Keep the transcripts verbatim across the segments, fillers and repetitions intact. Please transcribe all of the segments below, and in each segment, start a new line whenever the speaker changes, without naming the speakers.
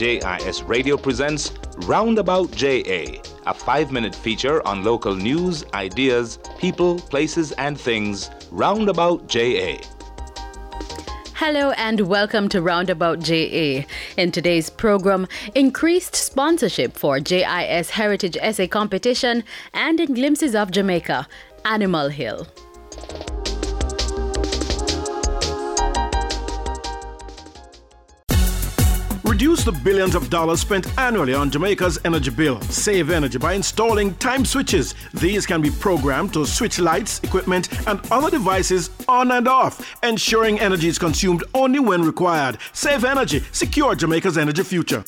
J I S Radio presents Roundabout J A, a five-minute feature on local news, ideas, people, places, and things. Roundabout J A.
Hello and welcome to Roundabout J A. In today's program, increased sponsorship for J I S Heritage Essay Competition, and in Glimpses of Jamaica, Animal Hill.
Reduce the billions of dollars spent annually on Jamaica's energy bill. Save energy by installing time switches. These can be programmed to switch lights, equipment, and other devices on and off, ensuring energy is consumed only when required. Save energy. Secure Jamaica's energy future.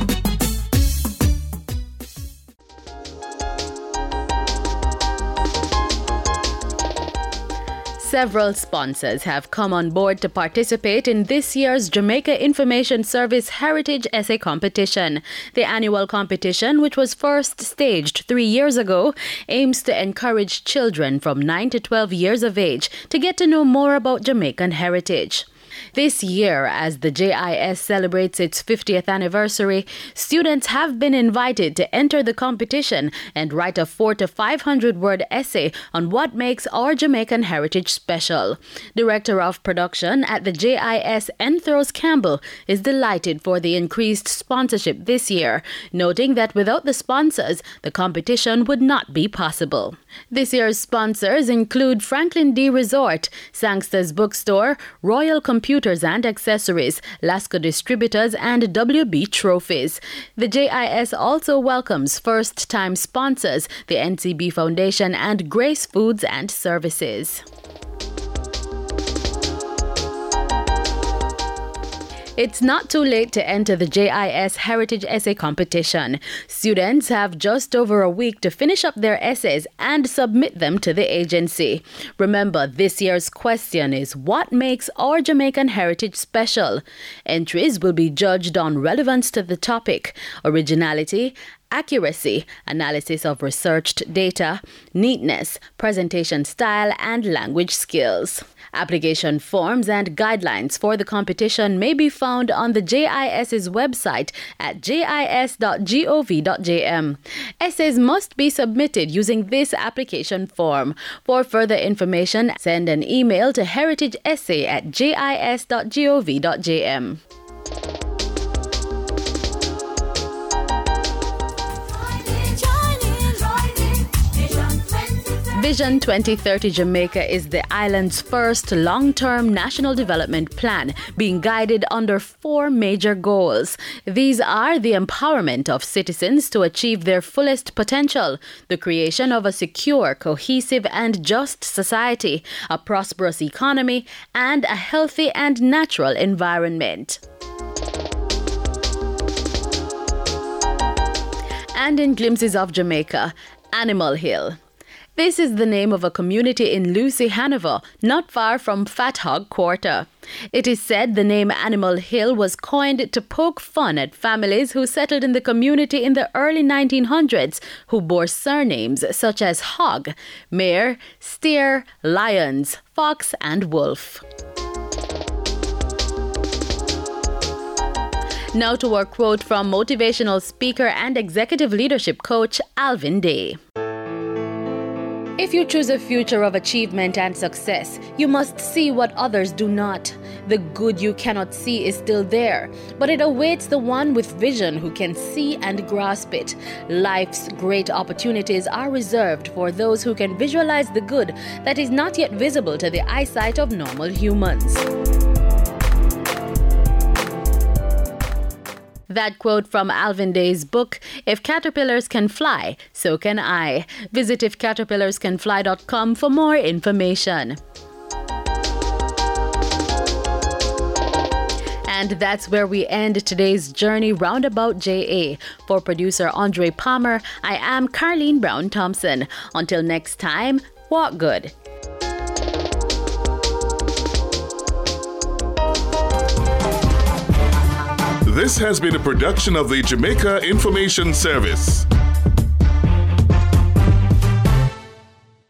Several sponsors have come on board to participate in this year's Jamaica Information Service Heritage Essay Competition. The annual competition, which was first staged three years ago, aims to encourage children from nine to twelve years of age to get to know more about Jamaican heritage. This year, as the J I S celebrates its fiftieth anniversary, students have been invited to enter the competition and write a four to five hundred word essay on what makes our Jamaican heritage special. Director of Production at the J I S, Enthros Campbell, is delighted for the increased sponsorship this year, noting that without the sponsors, the competition would not be possible. This year's sponsors include Franklin D. Resort, Sangster's Bookstore, Royal Computers and Accessories, Lasco Distributors, and W B Trophies. The J I S also welcomes first-time sponsors, the N C B Foundation and Grace Foods and Services. It's not too late to enter the J I S Heritage Essay Competition. Students have just over a week to finish up their essays and submit them to the agency. Remember, this year's question is, what makes our Jamaican heritage special? Entries will be judged on relevance to the topic, originality, accuracy, analysis of researched data, neatness, presentation style, and language skills. Application forms and guidelines for the competition may be found on the JIS's website at j i s dot gov dot j m. Essays must be submitted using this application form. For further information, send an email to heritageessay at j i s dot gov dot j m. Vision twenty thirty Jamaica is the island's first long-term national development plan, being guided under four major goals. These are the empowerment of citizens to achieve their fullest potential, the creation of a secure, cohesive, and just society, a prosperous economy, and a healthy and natural environment. And in Glimpses of Jamaica, Animal Hill. This is the name of a community in Lucy, Hanover, not far from Fat Hog Quarter. It is said the name Animal Hill was coined to poke fun at families who settled in the community in the early nineteen hundreds who bore surnames such as Hog, Mare, Steer, Lions, Fox, and Wolf. Now to a quote from motivational speaker and executive leadership coach Alvin Day. If you choose a future of achievement and success, you must see what others do not. The good you cannot see is still there, but it awaits the one with vision who can see and grasp it. Life's great opportunities are reserved for those who can visualize the good that is not yet visible to the eyesight of normal humans. That quote from Alvin Day's book, If Caterpillars Can Fly, So Can I. Visit if caterpillars can fly dot com for more information. And that's where we end today's journey Roundabout J A. For producer Andre Palmer, I am Carleen Brown Thompson. Until next time, walk good.
This has been a production of the Jamaica Information Service.